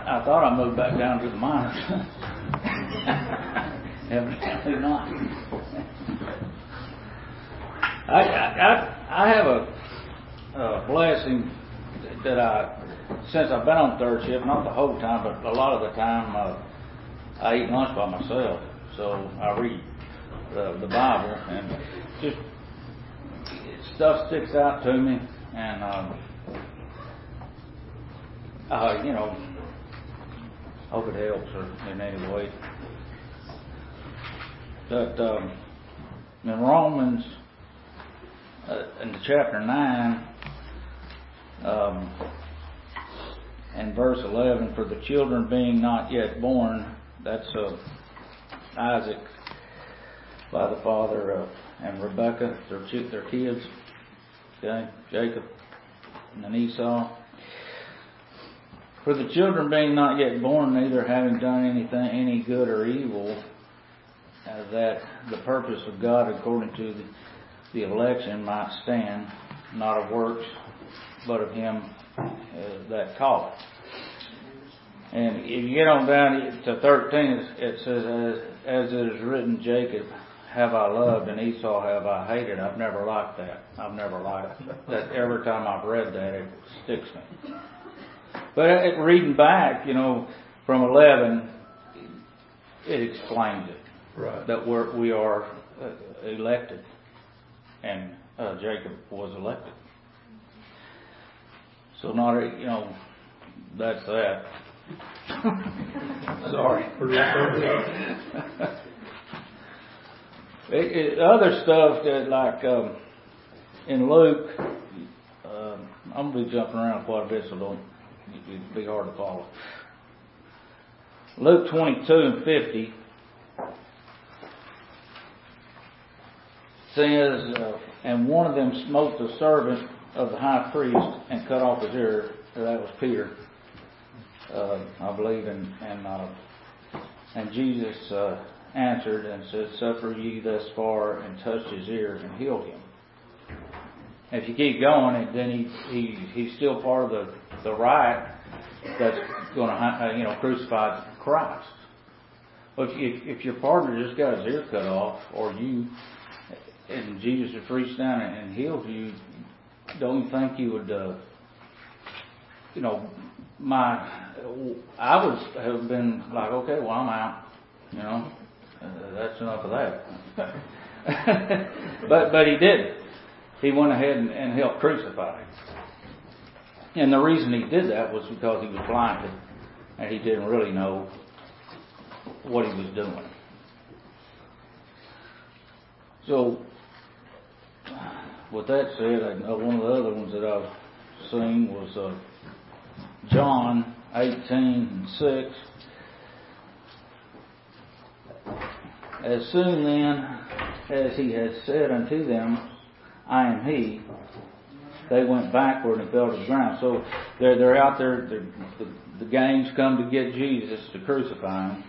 I thought I moved back down to the minors. Evidently not. I have a blessing that since I've been on third shift, not the whole time, but a lot of the time, I eat lunch by myself. So I read the Bible, and just stuff sticks out to me, and hope it helps her in any way. But in Romans, in chapter 9, and verse 11, for the children being not yet born, that's Isaac by the father and Rebekah, their kids, okay, Jacob and Esau. For the children being not yet born, neither having done anything, any good or evil, that the purpose of God according to the election might stand, not of works, but of him that calleth. And if you get on down to 13, it says, as it is written, Jacob have I loved and Esau have I hated. I've never liked that. I've never liked that. Every time I've read that, it sticks me. But reading back, from 11, it explains it. Right. That we are elected. And Jacob was elected. So that's that. Sorry. Other stuff that, like in Luke, I'm going to be jumping around quite a bit, so it'd be hard to follow. Luke 22 and 50 says, and one of them smote the servant of the high priest and cut off his ear. That was Peter, I believe, and Jesus answered and said, suffer ye thus far, and touched his ear and healed him. If you keep going, then he's still part of the right that's going to crucify Christ. Well, if your partner just got his ear cut off, or and Jesus has reached down and healed you, don't you think you would, I would have been like, okay, well, I'm out. That's enough of that. but he didn't. He went ahead and helped crucify him. And the reason he did that was because he was blinded and he didn't really know what he was doing. So, with that said, one of the other ones that I've seen was John 18:6. As soon then as he had said unto them, I am he, they went backward and fell to the ground. So they're out there, the gangs come to get Jesus to crucify him.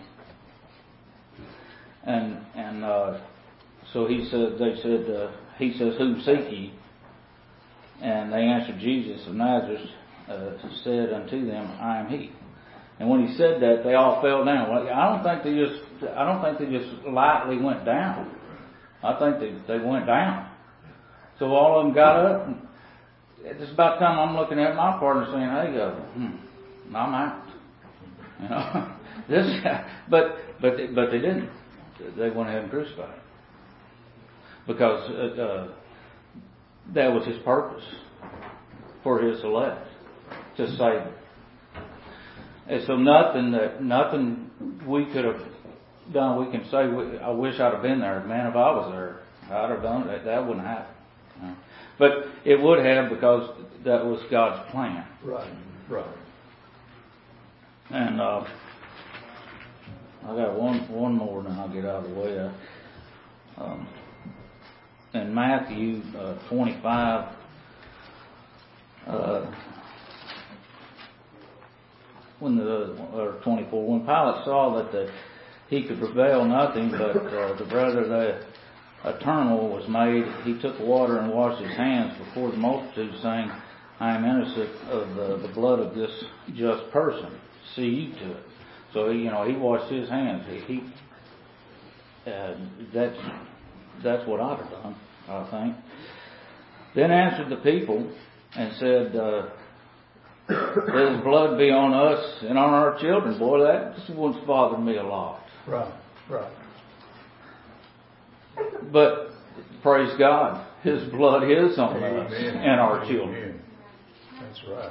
And so he says, whom seek ye? And they answered, Jesus of Nazareth said unto them, I am he. And when he said that, they all fell down. Well, I don't think they just lightly went down. I think they went down. So all of them got up. And it's about time I'm looking at my partner saying, hey, I'm out. This guy. But they didn't. They went ahead and crucified him. Because that was his purpose for his elect, to save them. And so nothing we could have done, we can say, I wish I'd have been there. Man, if I was there, I'd have done it. That wouldn't happen. But it would have, because that was God's plan. Right. And I got one more, and then I'll get out of the way. In Matthew 25, or 24, when Pilate saw that he could prevail nothing, but the brother the eternal was made, he took water and washed his hands before the multitude, saying, I am innocent of the blood of this just person. see you to it. So he washed his hands. That's what I'd have done, I think. Then answered the people and said, "His blood be on us and on our children." Boy, that one's bothered me a lot. Right. But praise God, His blood is on us and our children. Amen. That's right.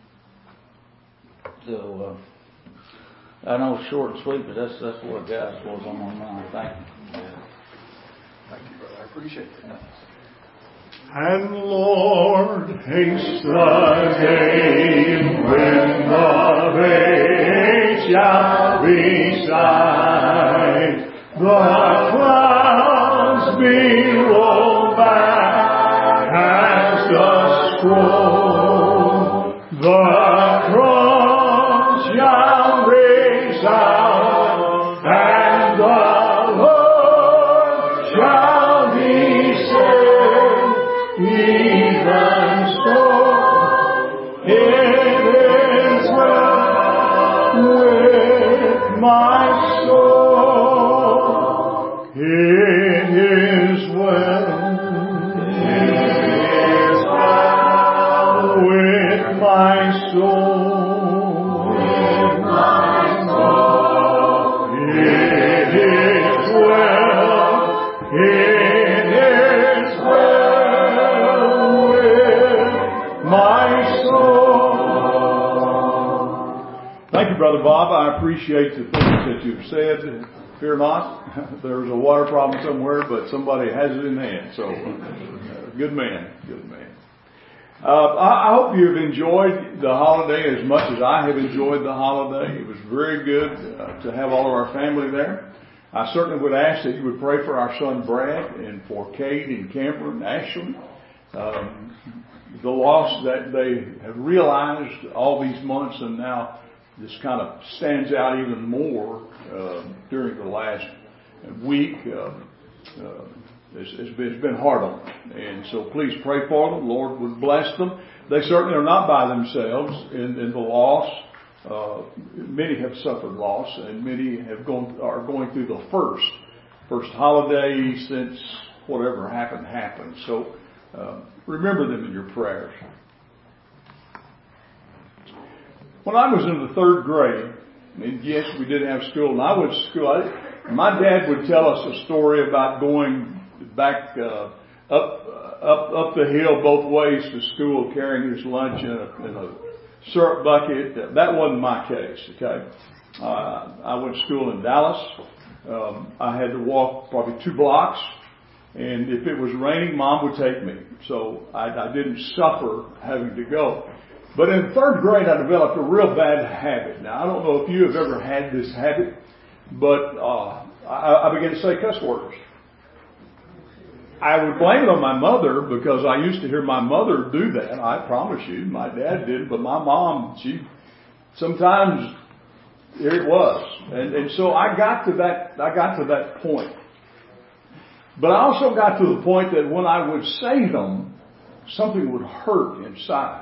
So I know it's short and sweet, but that's what God was on my mind. Thank you. Thank you, brother. I appreciate that. And Lord, haste the day when the veil shall recede, the clouds be rolled back as the scroll, the cross shall resound, and the Lord shall descend. Even so, it is well with my soul. It is well. With my soul. It is well. It is well with my soul. Thank you, Brother Bob. I appreciate the things that you've said. Fear not. There's a water problem somewhere, but somebody has it in hand. So, good man. I hope you've enjoyed the holiday as much as I have enjoyed the holiday. It was very good to have all of our family there. I certainly would ask that you would pray for our son Brad and for Kate and Cameron and Ashley. The loss that they have realized all these months, and now this kind of stands out even more during the last week. It's been hard on them. And so please pray for them. The Lord would bless them. They certainly are not by themselves in the loss. Many have suffered loss, and many are going through the first holiday since whatever happened. So remember them in your prayers. When I was in the 3rd grade, and yes, we did have school, and I went to school. My dad would tell us a story about going back up the hill both ways to school, carrying his lunch in a syrup bucket. That wasn't my case. Okay, I went to school in Dallas. I had to walk probably 2 blocks, and if it was raining, Mom would take me. So I didn't suffer having to go. But in 3rd grade, I developed a real bad habit. Now, I don't know if you have ever had this habit, but I began to say cuss words. I would blame it on my mother because I used to hear my mother do that. I promise you, my dad didn't, but my mom, sometimes here it was. And so I got to that point. But I also got to the point that when I would say them, something would hurt inside.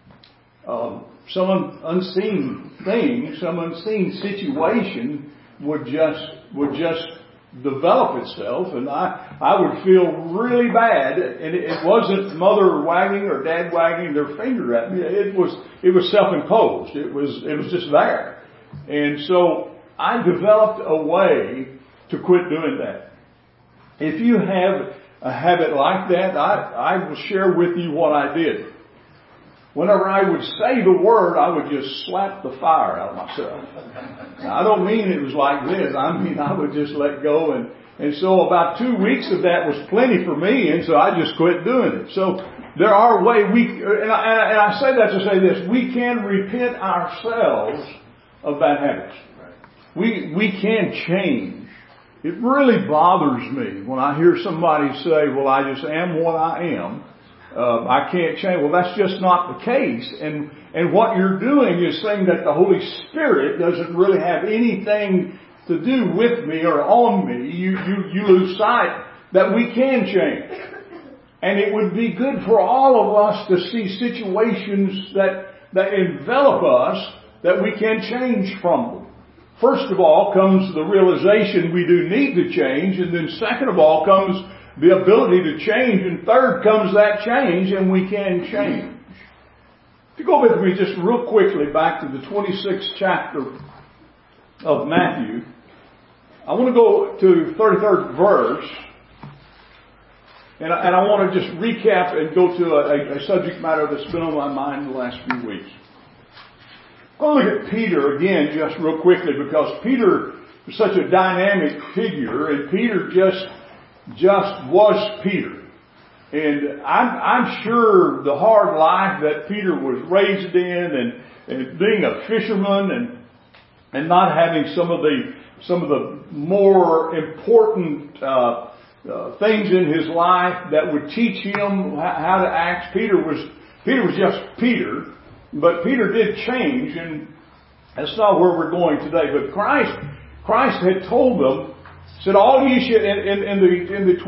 Some unseen thing, some unseen situation would just develop itself, and I would feel really bad. And it wasn't mother wagging or dad wagging their finger at me. It was self-imposed. It was just there. And so I developed a way to quit doing that. If you have a habit like that, I will share with you what I did. Whenever I would say the word, I would just slap the fire out of myself. Now, I don't mean it was like this. I mean, I would just let go. And so about 2 weeks of that was plenty for me. And so I just quit doing it. So there are ways and I say that to say this, we can repent ourselves of bad habits. We can change. It really bothers me when I hear somebody say, well, I just am what I am. I can't change. Well, that's just not the case. And what you're doing is saying that the Holy Spirit doesn't really have anything to do with me or on me. You lose sight that we can change. And it would be good for all of us to see situations that envelop us that we can change from them. First of all comes the realization we do need to change, and then second of all comes the ability to change, and third comes that change, and we can change. If you go with me just real quickly back to the 26th chapter of Matthew, I want to go to 33rd verse, and I want to just recap and go to a subject matter that's been on my mind the last few weeks. I want to look at Peter again just real quickly, because Peter was such a dynamic figure, and Peter just was Peter. And I'm sure the hard life that Peter was raised in, and being a fisherman, and not having some of the more important things in his life that would teach him how to act. Peter was just Peter, but Peter did change, and that's not where we're going today. But Christ had told them, said, all ye should, in the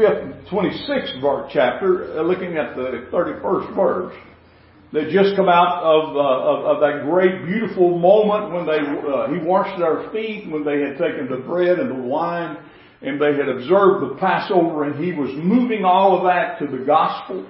26th chapter, looking at the 31st verse, they just come out of that great, beautiful moment when he washed their feet, when they had taken the bread and the wine, and they had observed the Passover, and he was moving all of that to the gospel.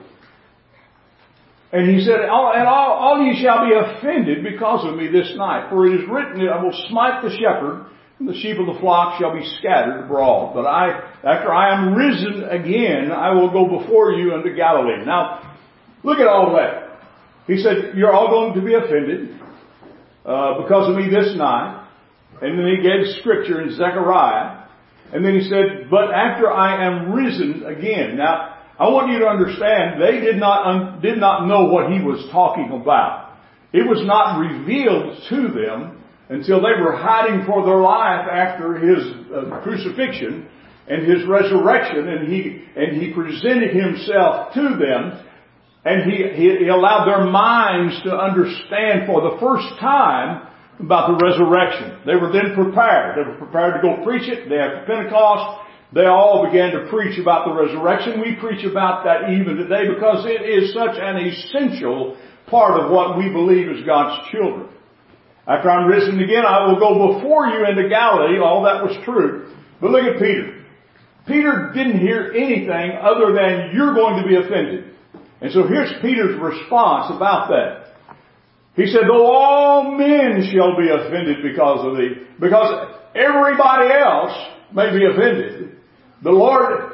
And he said, all ye shall be offended because of me this night. For it is written, I will smite the shepherd, and the sheep of the flock shall be scattered abroad. But after I am risen again, I will go before you into Galilee. Now, look at all that. He said, you're all going to be offended because of me this night. And then he gave scripture in Zechariah. And then he said, but after I am risen again. Now, I want you to understand, they did not know what he was talking about. It was not revealed to them until they were hiding for their life after his crucifixion and his resurrection, and he presented himself to them, and he allowed their minds to understand for the first time about the resurrection. They were then prepared. They were prepared to go preach it. Day after Pentecost, they all began to preach about the resurrection. We preach about that even today because it is such an essential part of what we believe as God's children. After I'm risen again, I will go before you into Galilee. All that was true. But look at Peter. Peter didn't hear anything other than, you're going to be offended. And so here's Peter's response about that. He said, though all men shall be offended because of thee, because everybody else may be offended, the Lord,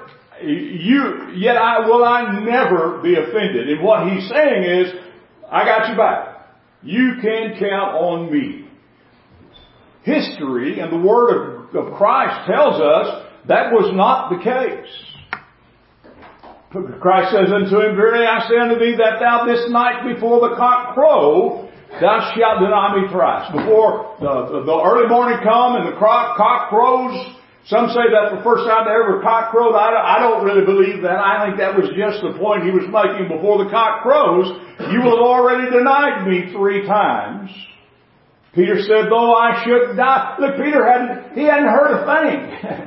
yet will I never be offended. And what he's saying is, I got you back. You can count on me. History and the Word of Christ tells us that was not the case. Christ says unto him, verily I say unto thee, that thou this night before the cock crow, thou shalt deny me thrice. Before the early morning come and the cock crows. Some say that's the first time they ever cock crowed. I don't really believe that. I think that was just the point he was making. Before the cock crows, you will have already denied me 3 times. Peter said, though I should die. Look, Peter hadn't heard a thing.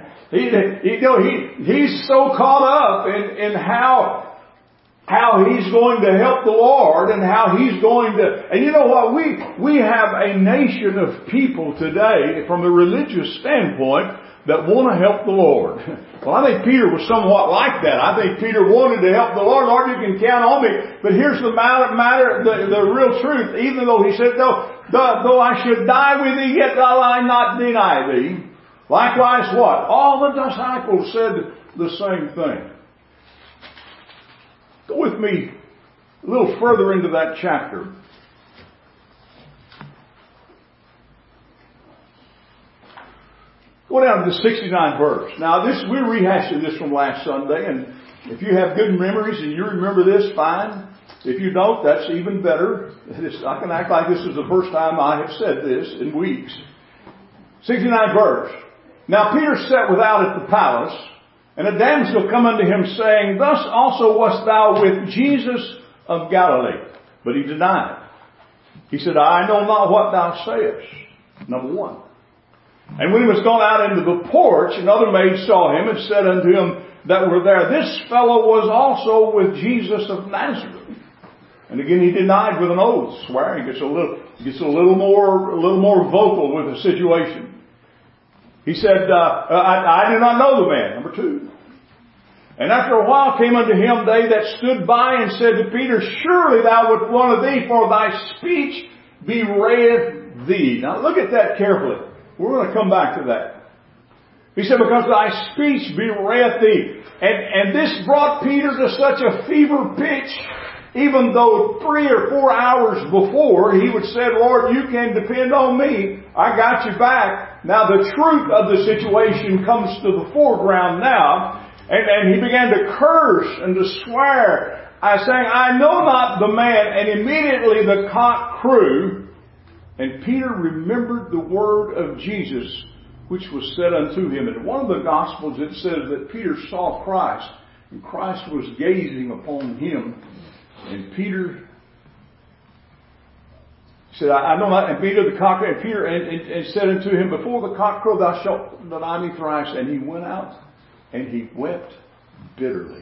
He's so caught up in how he's going to help the Lord and how he's going to, and you know what, we have a nation of people today from a religious standpoint that want to help the Lord. Well, I think Peter was somewhat like that. I think Peter wanted to help the Lord. Lord, you can count on me. But here's the matter, the real truth. Even though he said, though I should die with thee, yet will I not deny thee. Likewise what? All the disciples said the same thing. Go with me a little further into that chapter. Go down to the 69th verse. Now we're rehashing this from last Sunday, and if you have good memories and you remember this, fine. If you don't, that's even better. I can act like this is the first time I have said this in weeks. 69th verse. Now Peter sat without at the palace, and a damsel come unto him, saying, thus also wast thou with Jesus of Galilee. But he denied. He said, I know not what thou sayest. Number 1. And when he was gone out into the porch, another maid saw him and said unto him that were there, this fellow was also with Jesus of Nazareth. And again, he denied with an oath, swearing. Gets a little more vocal with the situation. He said, I do not know the man. Number 2. And after a while came unto him they that stood by and said to Peter, surely thou wert one of thee, for thy speech bewrayeth thee. Now look at that carefully. We're going to come back to that. He said, because thy speech bewrayeth thee. And this brought Peter to such a fever pitch, even though 3 or 4 hours before he would say, Lord, you can depend on me. I got you back. Now the truth of the situation comes to the foreground now. And he began to curse and to swear, saying, I know not the man. And immediately the cock crew. And Peter remembered the word of Jesus, which was said unto him. In one of the Gospels it says that Peter saw Christ, and Christ was gazing upon him. And Peter said, I know not. And Peter the cock, and Peter and said unto him, before the cock crow thou shalt deny me thrice. And he went out and he wept bitterly.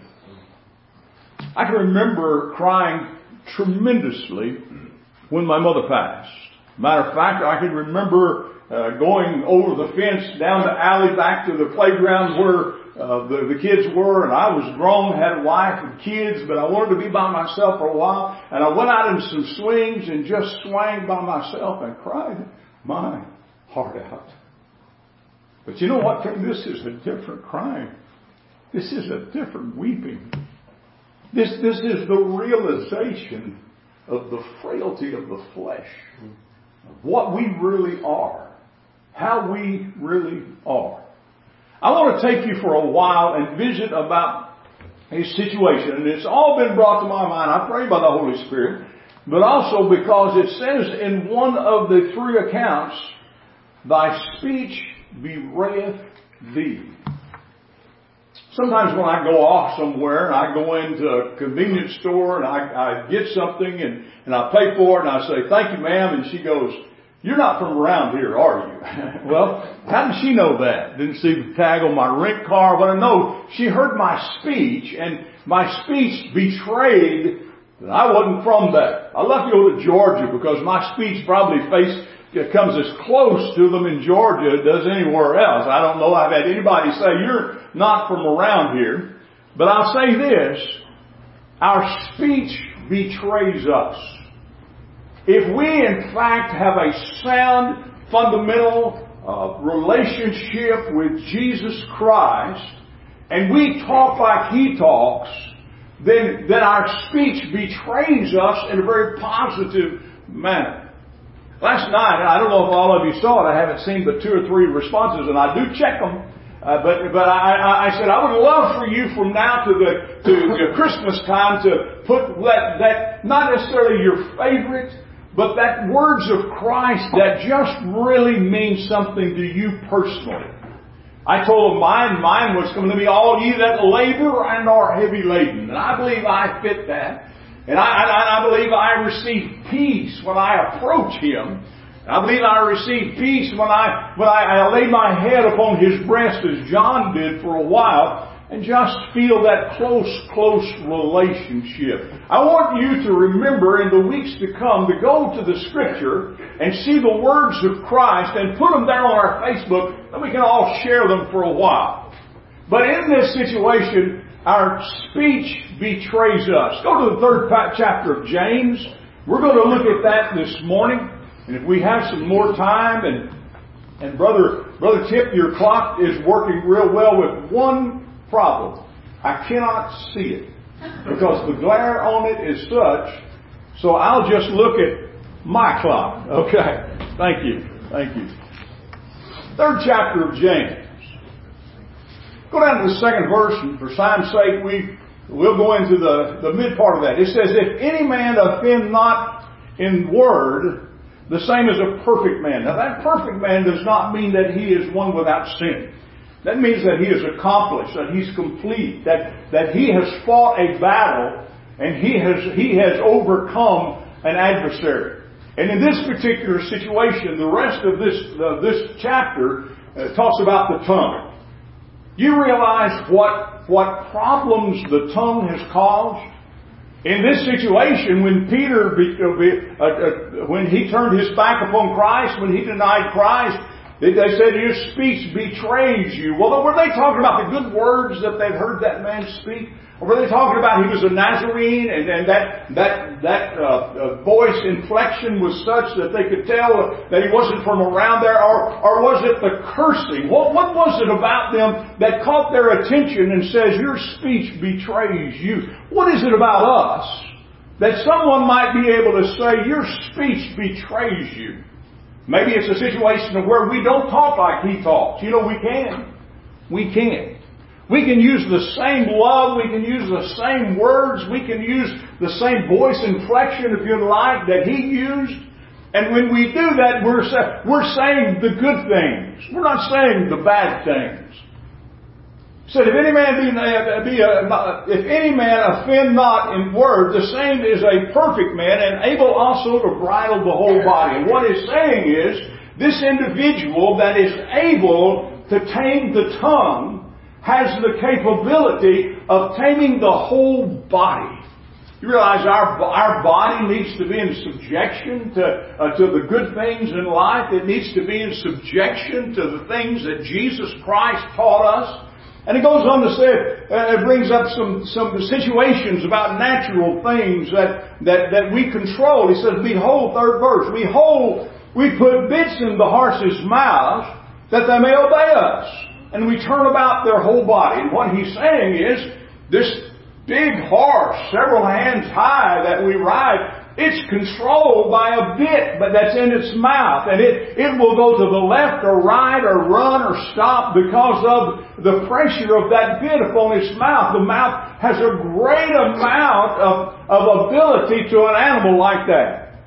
I can remember crying tremendously when my mother passed. Matter of fact, I can remember going over the fence, down the alley, back to the playground where the kids were, and I was grown, had a wife and kids, but I wanted to be by myself for a while. And I went out in some swings and just swang by myself and cried my heart out. But you know what? This is a different crying. This is a different weeping. This is the realization of the frailty of the flesh. What we really are. How we really are. I want to take you for a while and visit about a situation. And it's all been brought to my mind, I pray by the Holy Spirit, but also because it says in one of the 3 accounts, thy speech bewrayeth thee. Sometimes when I go off somewhere and I go into a convenience store and I get something and I pay for it and I say, thank you, ma'am. And she goes, you're not from around here, are you? Well, how did she know that? Didn't see the tag on my rent car. But I know she heard my speech, and my speech betrayed that I wasn't from there. I left to go to Georgia because my speech probably comes as close to them in Georgia as it does anywhere else. I don't know. I've had anybody say, you're not from around here. But I'll say this, our speech betrays us. If we in fact have a sound, fundamental relationship with Jesus Christ, and we talk like He talks, then our speech betrays us in a very positive manner. Last night, and I don't know if all of you saw it, I haven't seen but 2 or 3 responses, and I do check them. But I said I would love for you from now to the Christmas time to put that not necessarily your favorite, but that words of Christ that just really means something to you personally. I told them mine was going to be all ye that labor and are heavy laden. And I believe I fit that. And I believe I receive peace when I approach Him. I believe I receive peace when I lay my head upon His breast as John did for a while and just feel that close relationship. I want you to remember in the weeks to come to go to the Scripture and see the words of Christ and put them there on our Facebook, and we can all share them for a while. But in this situation, our speech betrays us. Go to the 3rd chapter of James. We're going to look at that this morning. And if we have some more time, and Brother Tip, your clock is working real well with one problem. I cannot see it because the glare on it is such. So I'll just look at my clock. Okay. Thank you. 3rd chapter of James. Go down to the 2nd verse, and for time's sake, we'll go into the mid part of that. It says, if any man offend not in word, the same as a perfect man. Now that perfect man does not mean that he is one without sin. That means that he is accomplished, that he's complete, that he has fought a battle, and he has overcome an adversary. And in this particular situation, the rest of this chapter talks about the tongue. You realize what problems the tongue has caused? In this situation, when Peter, when he turned his back upon Christ, when he denied Christ, they said, your speech betrays you. Well, were they talking about the good words that they'd heard that man speak? Or were they talking about he was a Nazarene and that voice inflection was such that they could tell that he wasn't from around there? Or was it the cursing? What was it about them that caught their attention and says, your speech betrays you? What is it about us that someone might be able to say, your speech betrays you? Maybe it's a situation of where we don't talk like he talks. You know, we can. We can. We can use the same love, we can use the same words, we can use the same voice inflection, if you like, that he used. And when we do that, we're saying the good things. We're not saying the bad things. He said, if any man offend not in word, the same is a perfect man and able also to bridle the whole body. And what he's saying is, this individual that is able to tame the tongue has the capability of taming the whole body. You realize our body needs to be in subjection to the good things in life. It needs to be in subjection to the things that Jesus Christ taught us. And it goes on to say, it brings up some situations about natural things that we control. He says, behold, third verse, behold, we put bits in the horses' mouths that they may obey us. And we turn about their whole body. And what he's saying is, this big horse, several hands high that we ride, it's controlled by a bit, but that's in its mouth. And it will go to the left or right or run or stop because of the pressure of that bit upon its mouth. The mouth has a great amount of ability to an animal like that.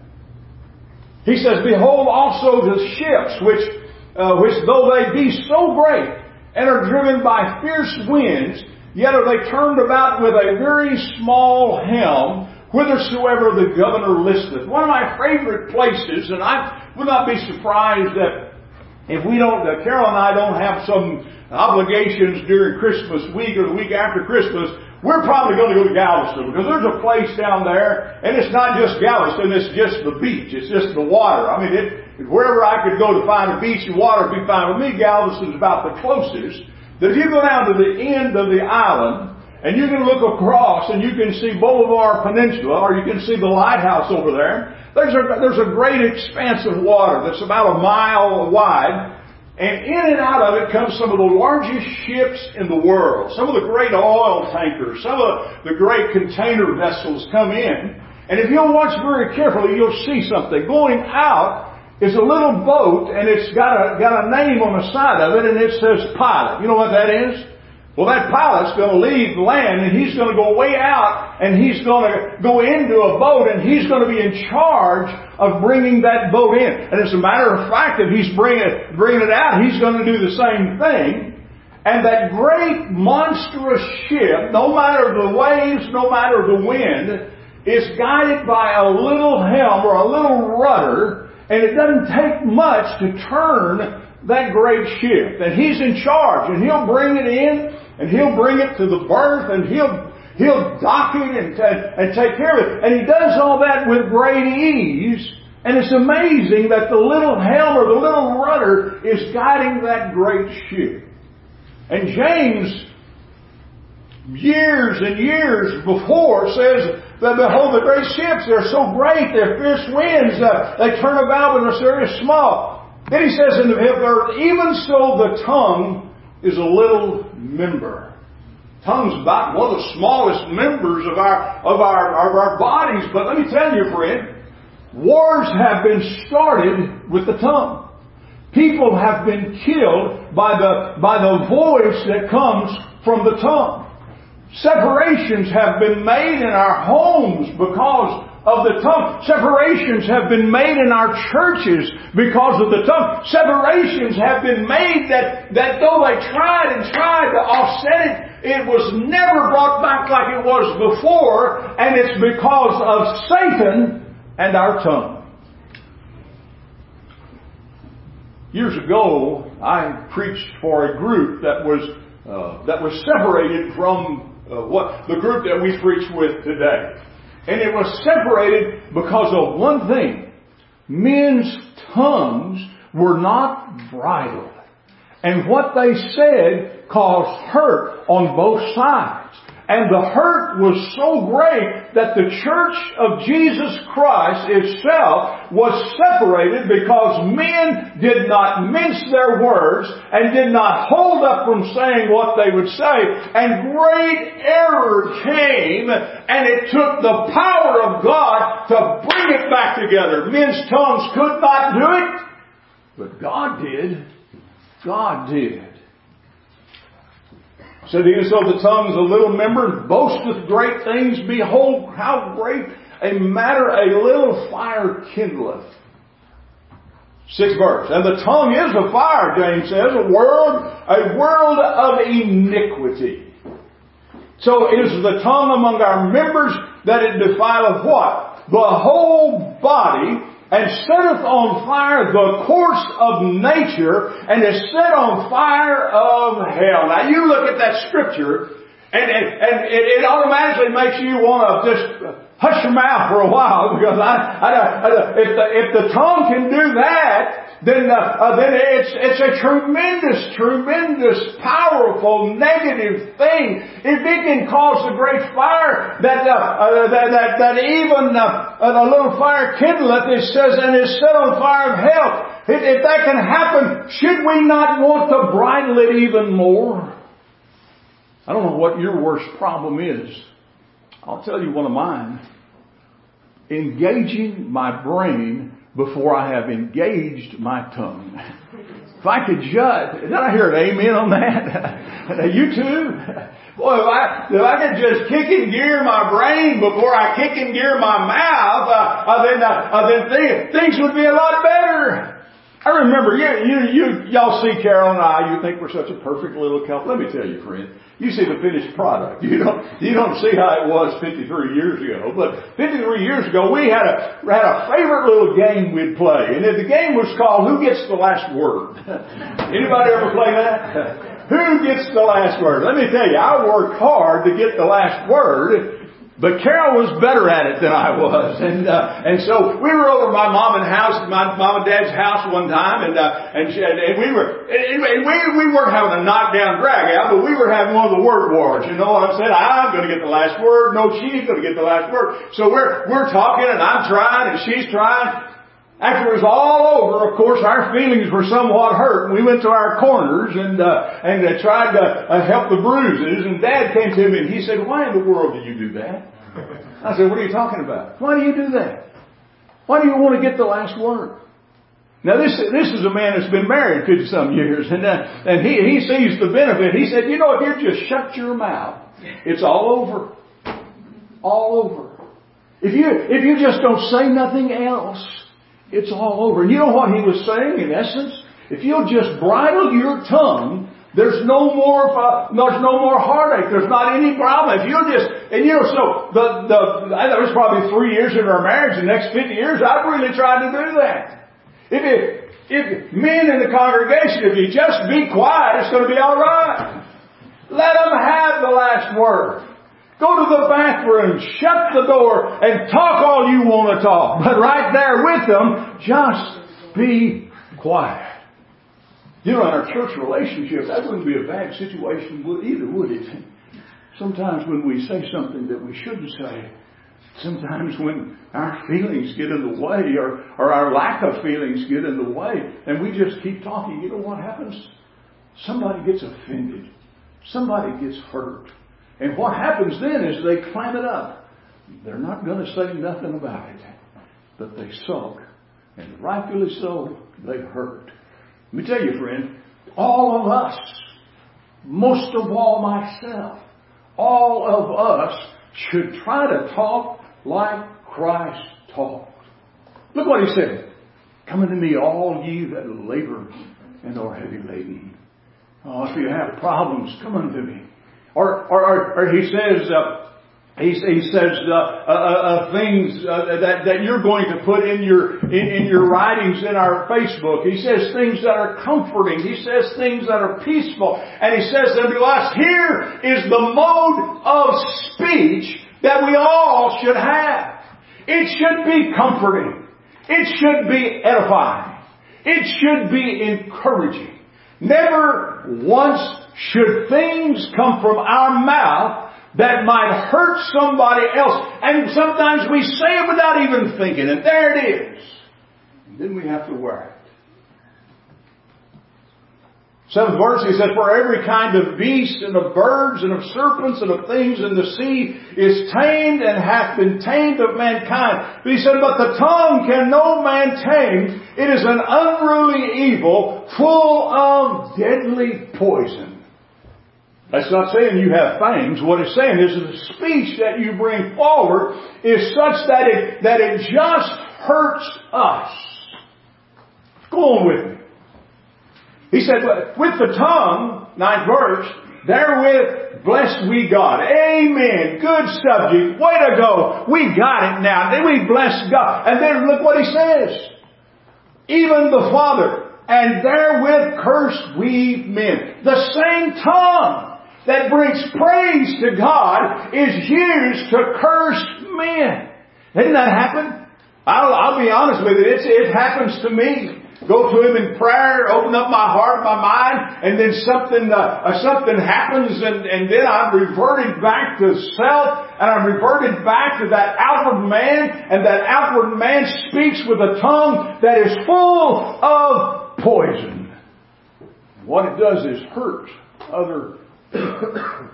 He says, behold also the ships, which though they be so great, and are driven by fierce winds, yet are they turned about with a very small helm, whithersoever the governor listeth. One of my favorite places, and I would not be surprised that if Carol and I don't have some obligations during Christmas week or the week after Christmas, we're probably going to go to Galveston, because there's a place down there, and it's not just Galveston, it's just the beach, it's just the water. I mean, wherever I could go to find a beach and water would be fine with me. Galveston's about the closest. That if you go down to the end of the island, and you can look across and you can see Bolivar Peninsula, or you can see the lighthouse over there, there's a great expanse of water that's about a mile wide. And in and out of it comes some of the largest ships in the world. Some of the great oil tankers, some of the great container vessels come in. And if you'll watch very carefully, you'll see something. Going out is a little boat, and it's got a name on the side of it, and it says pilot. You know what that is? Well, that pilot's going to leave land, and he's going to go way out, and he's going to go into a boat, and he's going to be in charge of bringing that boat in. And as a matter of fact, if he's bringing it out, he's going to do the same thing. And that great monstrous ship, no matter the waves, no matter the wind, is guided by a little helm or a little rudder. And it doesn't take much to turn that great ship. And he's in charge, and he'll bring it in, and he'll bring it to the berth, and he'll dock it and take care of it. And he does all that with great ease. And it's amazing that the little helm or the little rudder is guiding that great ship. And James, years and years before, says that, behold, the great ships, they're so great, they're fierce winds, they turn about when they're very small. Then he says in the verse, even so the tongue is a little member. Tongue's about one of the smallest members of our bodies. But let me tell you, friend, wars have been started with the tongue. People have been killed by the voice that comes from the tongue. Separations have been made in our homes because of the tongue. Separations have been made in our churches because of the tongue. Separations have been made that though they tried to offset it, it was never brought back like it was before, and it's because of Satan and our tongue. Years ago, I preached for a group that was separated from the group that we preach with today. And it was separated because of one thing. Men's tongues were not bridled. And what they said caused hurt on both sides. And the hurt was so great that the Church of Jesus Christ itself was separated because men did not mince their words and did not hold up from saying what they would say. And great error came, and it took the power of God to bring it back together. Men's tongues could not do it, but God did. God did. So the tongue is a little member, and boasteth great things. Behold, how great a matter a little fire kindleth. 6th verse. And the tongue is a fire, James says, a world of iniquity. So is the tongue among our members that it defileth what? The whole body, and setteth on fire the course of nature, and is set on fire of hell. Now you look at that scripture, and it automatically makes you want to just hush your mouth for a while, because if the tongue can do that, then it's a tremendous, powerful, negative thing. If it can cause a great fire that even a little fire kindleth, it says, and is set on fire of hell. If that can happen, should we not want to bridle it even more? I don't know what your worst problem is. I'll tell you one of mine. Engaging my brain before I have engaged my tongue. If I could judge, did I hear an amen on that? You too? Boy, if I could just kick in gear my brain before I kick in gear my mouth, then things would be a lot better. I remember, y'all see Carol and I, you think we're such a perfect little couple. Let me tell you, friend, you see the finished product. You don't see how it was 53 years ago. But 53 years ago, we had a favorite little game we'd play. And the game was called Who Gets the Last Word? Anybody ever play that? Who gets the last word? Let me tell you, I worked hard to get the last word. But Carol was better at it than I was. And so we were over my mom and dad's house one time, and we weren't having a knockdown drag out, but we were having one of the word wars. You know what I'm saying? I'm going to get the last word. No, she's going to get the last word. So we're talking, and I'm trying, and she's trying. After it was all over, of course, our feelings were somewhat hurt. We went to our corners and tried to help the bruises. And Dad came to me and he said, "Why in the world do you do that?" I said, "What are you talking about? Why do you do that? Why do you want to get the last word?" Now this is a man that's been married 50-some years, and he sees the benefit. He said, "You know, if you just shut your mouth, it's all over, all over. If you just don't say nothing else, it's all over." And you know what he was saying in essence? If you'll just bridle your tongue, there's no more heartache. There's not any problem. If you'll just, and you know, so there was probably 3 years in our marriage. The next 50 years, I've really tried to do that. If men in the congregation, if you just be quiet, it's going to be all right. Let them have the last word. Go to the bathroom, shut the door, and talk all you want to talk. But right there with them, just be quiet. You know, in our church relationship, that wouldn't be a bad situation either, would it? Sometimes when we say something that we shouldn't say, sometimes when our feelings get in the way, or our lack of feelings get in the way, and we just keep talking, you know what happens? Somebody gets offended. Somebody gets hurt. And what happens then is they climb it up. They're not going to say nothing about it. But they sulk. And rightfully so, they hurt. Let me tell you, friend, all of us, most of all myself, all of us should try to talk like Christ talked. Look what he said. "Come unto me, all ye that labor and are heavy laden." Oh, if you have problems, come unto me. Or he says, things that you're going to put in your writings in our Facebook. He says things that are comforting. He says things that are peaceful. And he says unto us, here is the mode of speech that we all should have. It should be comforting. It should be edifying. It should be encouraging. Never once should things come from our mouth that might hurt somebody else. And sometimes we say it without even thinking, and there it is. And then we have to wear it. 7th verse, he says, for every kind of beast and of birds and of serpents and of things in the sea is tamed and hath been tamed of mankind. But he said, but the tongue can no man tame. It is an unruly evil full of deadly poison. That's not saying you have fangs. What it's saying is that the speech that you bring forward is such that it just hurts us. Go on with me. He said, with the tongue, 9th verse, therewith bless we God. Amen. Good subject. Way to go. We got it now. Then we bless God. And then look what he says. Even the Father. And therewith curse we men. The same tongue that brings praise to God is used to curse men. Didn't that happen? I'll be honest with you. It happens to me. Go to Him in prayer, open up my heart, my mind, and then something happens, and then I'm reverted back to self, and I'm reverted back to that outward man, and that outward man speaks with a tongue that is full of poison. What it does is hurt other people.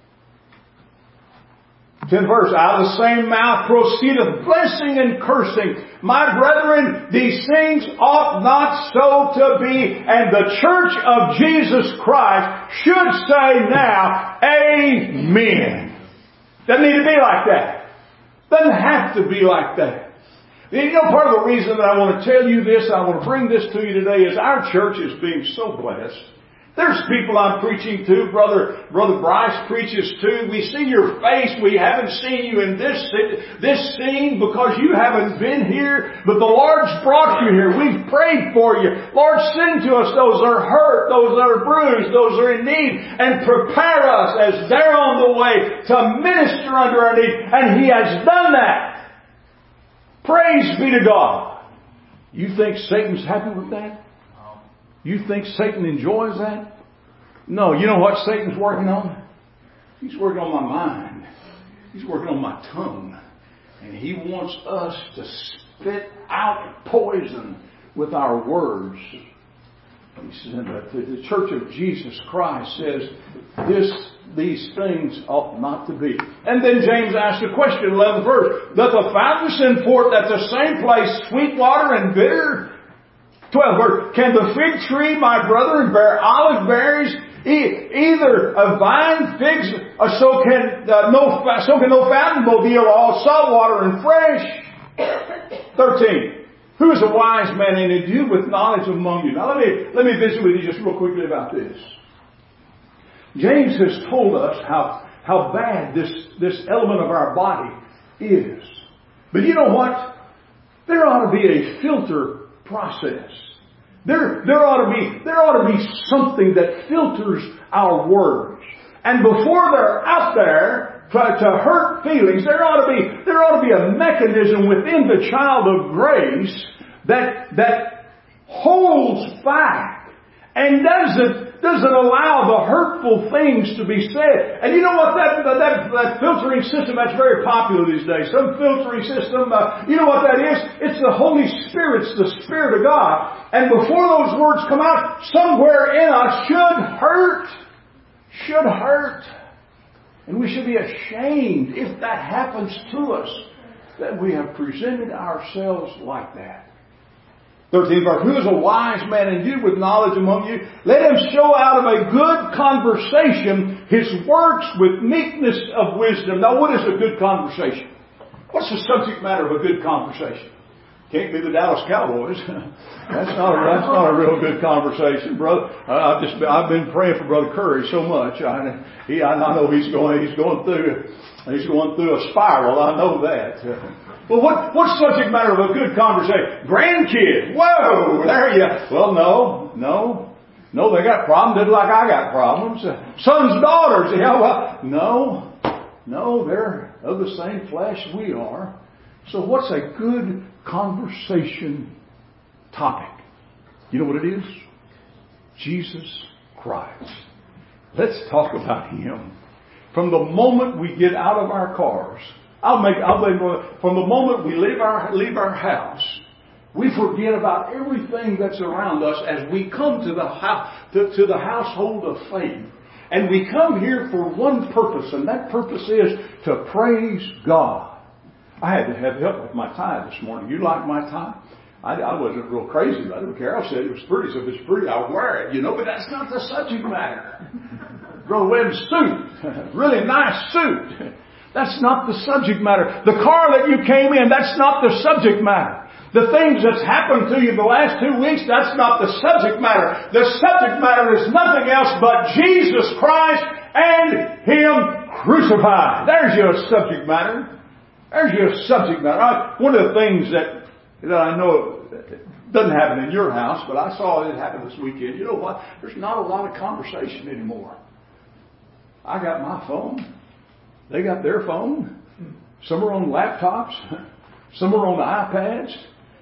10th verse, out of the same mouth proceedeth blessing and cursing. My brethren, these things ought not so to be, and the church of Jesus Christ should say now, Amen. Doesn't need to be like that. Doesn't have to be like that. You know, part of the reason that I want to tell you this, I want to bring this to you today, is our church is being so blessed. There's people I'm preaching to. Brother Bryce preaches to. We see your face. We haven't seen you in this scene because you haven't been here. But the Lord's brought you here. We've prayed for you. Lord, send to us those that are hurt, those that are bruised, those that are in need, and prepare us as they're on the way to minister under our need. And He has done that. Praise be to God. You think Satan's happy with that? You think Satan enjoys that? No. You know what Satan's working on? He's working on my mind. He's working on my tongue. And he wants us to spit out poison with our words. He said that the Church of Jesus Christ says these things ought not to be. And then James asked a question, 11th verse. Doth the fountain send forth at the same place sweet water and bitter? 12th verse. Can the fig tree, my brethren, bear olive berries? Either a vine, figs, so can no fountain both yield all salt water and fresh. 13. Who is a wise man and endued with knowledge among you? Now let me visit with you just real quickly about this. James has told us how bad this element of our body is. But you know what? There ought to be a filter process. There ought to be something that filters our words. And before they're out there to hurt feelings, there ought to be a mechanism within the child of grace that holds back and doesn't allow the hurtful things to be said. And you know what? That filtering system, that's very popular these days. Some filtering system, you know what that is? It's the Holy Spirit. It's the Spirit of God. And before those words come out, somewhere in us should hurt. And we should be ashamed if that happens to us, that we have presented ourselves like that. 13th verse. Who is a wise man endued with knowledge among you? Let him show out of a good conversation his works with meekness of wisdom. Now, what is a good conversation? What's the subject matter of a good conversation? Can't be the Dallas Cowboys. That's not a real good conversation, brother. I've been praying for Brother Curry so much. I know he's going through a spiral. I know that. Well, what's the subject matter of a good conversation? Grandkids. Whoa, there you. Well, no, they got problems just like I got problems. Sons, daughters. Yeah, well, no. No, they're of the same flesh we are. So what's a good conversation topic? You know what it is? Jesus Christ. Let's talk about Him. From the moment we get out of our cars, from the moment we leave our house, we forget about everything that's around us as we come to the household of faith. And we come here for one purpose, and that purpose is to praise God. I had to have help with my tie this morning. You like my tie? I wasn't real crazy about it. Carol said it was pretty, so if it's pretty, I'll wear it, but that's not the subject matter. Brother Webb's suit, really nice suit. That's not the subject matter. The car that you came in, that's not the subject matter. The things that's happened to you the last 2 weeks, that's not the subject matter. The subject matter is nothing else but Jesus Christ and Him crucified. There's your subject matter. There's your subject matter. One of the things that I know doesn't happen in your house, but I saw it happen this weekend. You know what? There's not a lot of conversation anymore. I got my phone. They got their phone. Some are on laptops. Some are on iPads.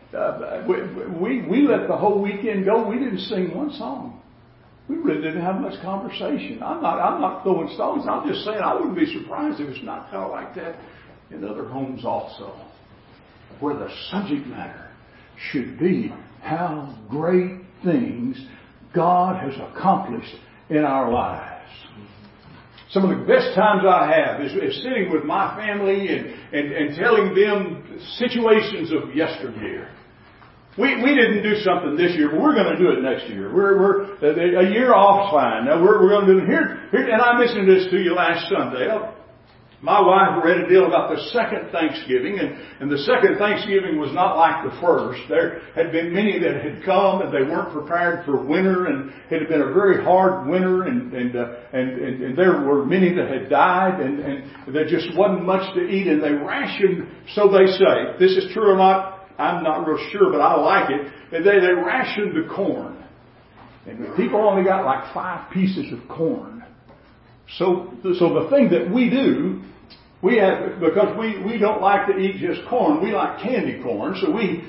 We let the whole weekend go. We didn't sing one song. We really didn't have much conversation. I'm not throwing stones. I'm just saying I wouldn't be surprised if it's not kind of like that in other homes also, where the subject matter should be how great things God has accomplished in our lives. Some of the best times I have is sitting with my family and telling them situations of yesteryear. We didn't do something this year, but we're going to do it next year. We're a year off fine. Now we're going to do it here. And I mentioned this to you last Sunday. My wife read a deal about the second Thanksgiving, and the second Thanksgiving was not like the first. There had been many that had come, and they weren't prepared for winter, and it had been a very hard winter, and there were many that had died, and there just wasn't much to eat, and they rationed, so they say. If this is true or not, I'm not real sure, but I like it. And they rationed the corn. And people only got like 5 pieces of corn. So the thing that we do, because we don't like to eat just corn, we like candy corn. So we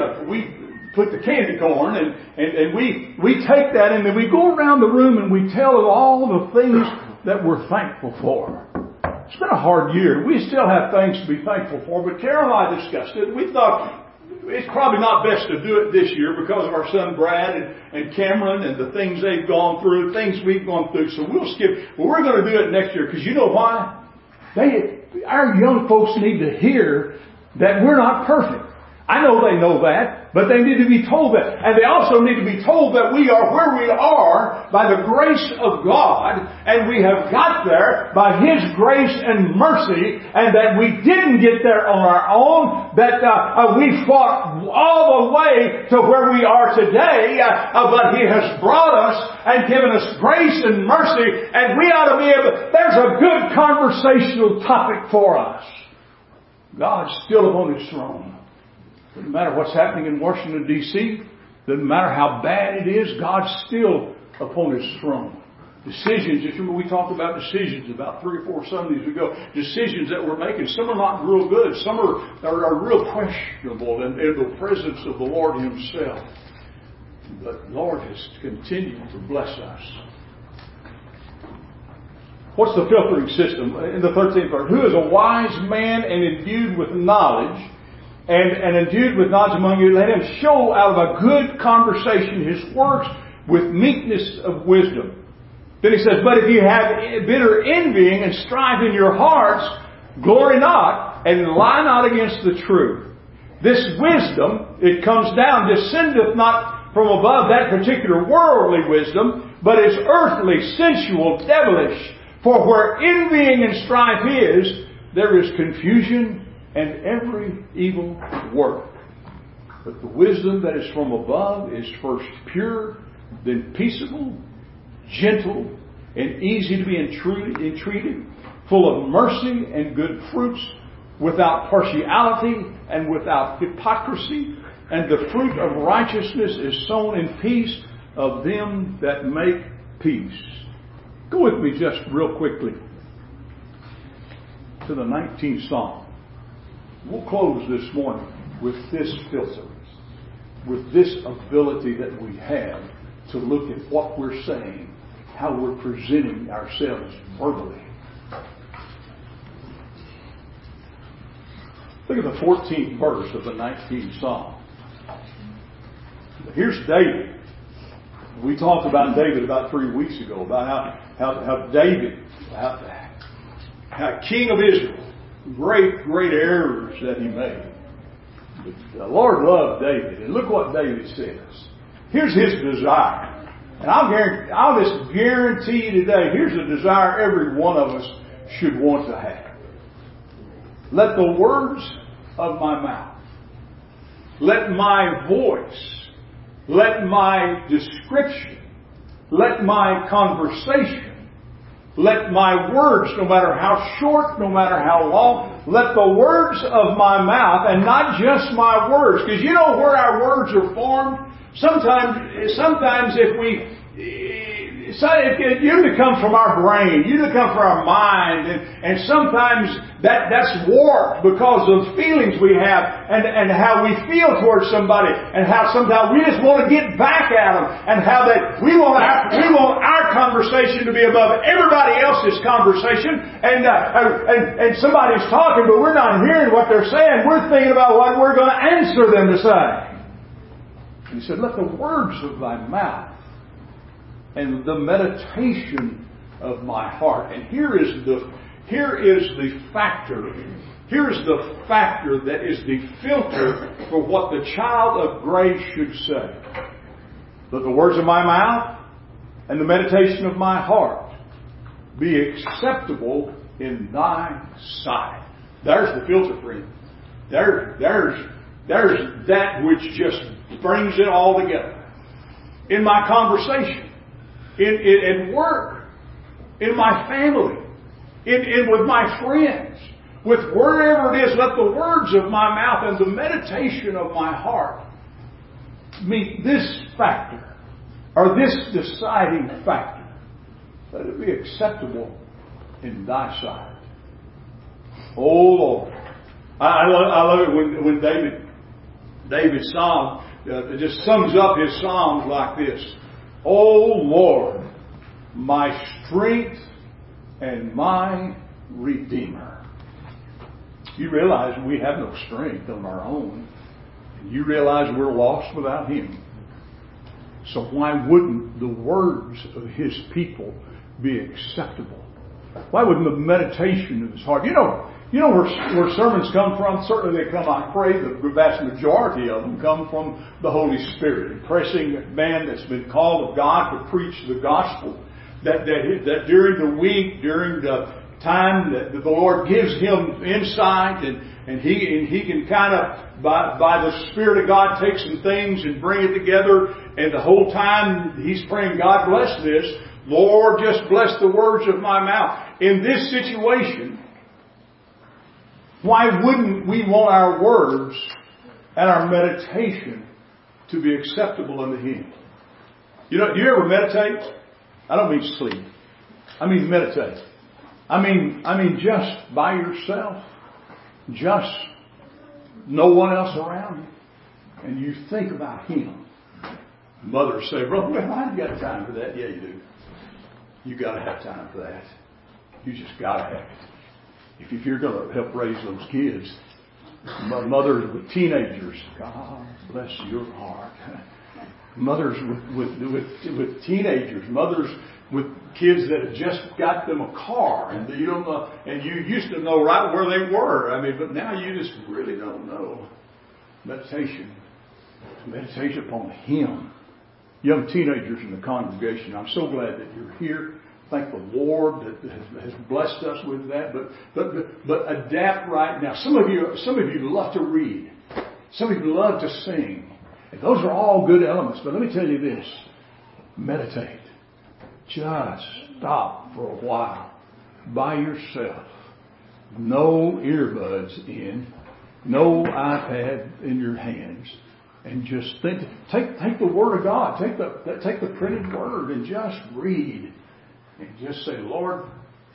put the candy corn and we take that and then we go around the room and we tell all the things that we're thankful for. It's been a hard year. We still have things to be thankful for, but Carol and I discussed it. We thought it's probably not best to do it this year because of our son Brad and Cameron and the things they've gone through, things we've gone through. So we'll skip. But we're going to do it next year because you know why? Our young folks need to hear that we're not perfect. I know they know that, but they need to be told that. And they also need to be told that we are where we are by the grace of God, and we have got there by His grace and mercy, and that we didn't get there on our own, that we fought all the way to where we are today, but He has brought us and given us grace and mercy, and we ought to be able, there's a good conversational topic for us. God's still upon His throne. Doesn't matter what's happening in Washington, D.C. Doesn't matter how bad it is. God's still upon His throne. Decisions, if you remember we talked about decisions about 3 or 4 Sundays ago. Decisions that we're making. Some are not real good. Some are real questionable in the presence of the Lord Himself. But the Lord has continued to bless us. What's the filtering system? In the 13th verse. Who is a wise man and endued with knowledge? And endued with knowledge among you, let him show out of a good conversation his works with meekness of wisdom. Then he says, but if you have bitter envying and strife in your hearts, glory not, and lie not against the truth. This wisdom, it comes down, descendeth not from above, that particular worldly wisdom, but is earthly, sensual, devilish. For where envying and strife is, there is confusion and every evil work. But the wisdom that is from above is first pure, then peaceable, gentle, and easy to be entreated, full of mercy and good fruits, without partiality and without hypocrisy. And the fruit of righteousness is sown in peace of them that make peace. Go with me just real quickly to the 19th Psalm. We'll close this morning with this filter, with this ability that we have to look at what we're saying, how we're presenting ourselves verbally. Look at the 14th verse of the 19th Psalm. Here's David. We talked about David about 3 weeks ago, about how David, how King of Israel, great errors that he made. But the Lord loved David, and look what David says. Here's his desire. And I'll just guarantee you today, here's a desire every one of us should want to have. Let the words of my mouth, let my voice, let my description, let my conversation, let my words, no matter how short, no matter how long, let the words of my mouth, and not just my words, because you know where our words are formed? Sometimes if it usually comes from our brain, usually comes from our mind, and sometimes that's warped because of feelings we have and how we feel towards somebody, and how sometimes we just want to get back at them, and how that we want our conversation to be above everybody else's conversation, and somebody's talking, but we're not hearing what they're saying. We're thinking about what we're going to answer them to say. And he said, let the words of thy mouth and the meditation of my heart. And here is the factor that is the filter for what the child of grace should say. Let the words of my mouth and the meditation of my heart be acceptable in thy sight. There's the filter, friend. There's that which just brings it all together. In my conversation, in work, in my family, with my friends, with wherever it is, let the words of my mouth and the meditation of my heart meet this factor, or this deciding factor. Let it be acceptable in thy sight. Oh Lord. I love it when David's psalm just sums up his psalms like this. Oh Lord, my strength and my Redeemer. You realize we have no strength on our own. You realize we're lost without Him. So why wouldn't the words of His people be acceptable? Why wouldn't the meditation of His heart? You know where sermons come from? Certainly they come, I pray, the vast majority of them come from the Holy Spirit. Impressing a man that's been called of God to preach the gospel. That during the week, during the time that the Lord gives him insight, and he can kind of, by the Spirit of God, take some things and bring it together. And the whole time he's praying, God bless this. Lord, just bless the words of my mouth. In this situation, why wouldn't we want our words and our meditation to be acceptable unto Him? Do you ever meditate? I don't mean sleep. I mean meditate. I mean just by yourself. Just no one else around you. And you think about Him. Mothers say, Brother, well, I ain't got time for that. Yeah, you do. You got to have time for that. You just got to have it. If you're going to help raise those kids, mothers with teenagers, God bless your heart. Mothers with teenagers, mothers with kids that have just got them a car, and you don't know, and you used to know right where they were. I mean, but now you just really don't know. Meditation upon Him. Young teenagers in the congregation, I'm so glad that you're here. Thank the Lord that has blessed us with that. But adapt right now. Some of you love to read. Some of you love to sing. And those are all good elements. But let me tell you this. Meditate. Just stop for a while by yourself. No earbuds in. No iPad in your hands. And just think. Take the Word of God. Take the printed Word and just read. And just say, Lord,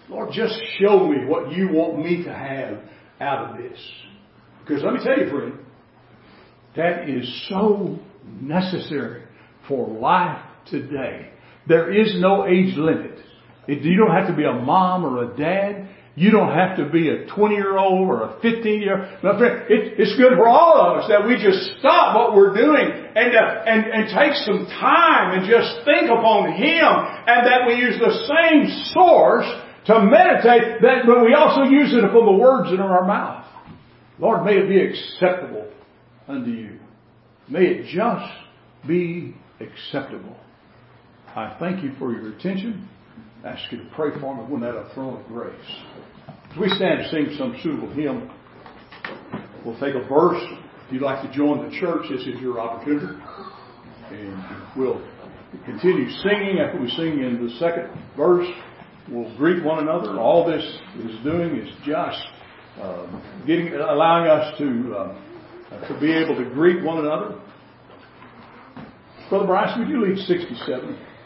Lord, just show me what you want me to have out of this. Because let me tell you, friend, that is so necessary for life today. There is no age limit. You don't have to be a mom or a dad. You don't have to be a 20-year-old or a 15-year-old. My friend, it's good for all of us that we just stop what we're doing and take some time and just think upon Him, and that we use the same source to meditate, but we also use it upon the words that are in our mouth. Lord, may it be acceptable unto you. May it just be acceptable. I thank you for your attention. I ask you to pray for me when that throne of grace. As we stand and sing some suitable hymn, we'll take a verse. If you'd like to join the church, this is your opportunity. And we'll continue singing. After we sing in the second verse, we'll greet one another. All this is doing is just allowing us to be able to greet one another. Brother Bryce, would you lead 67?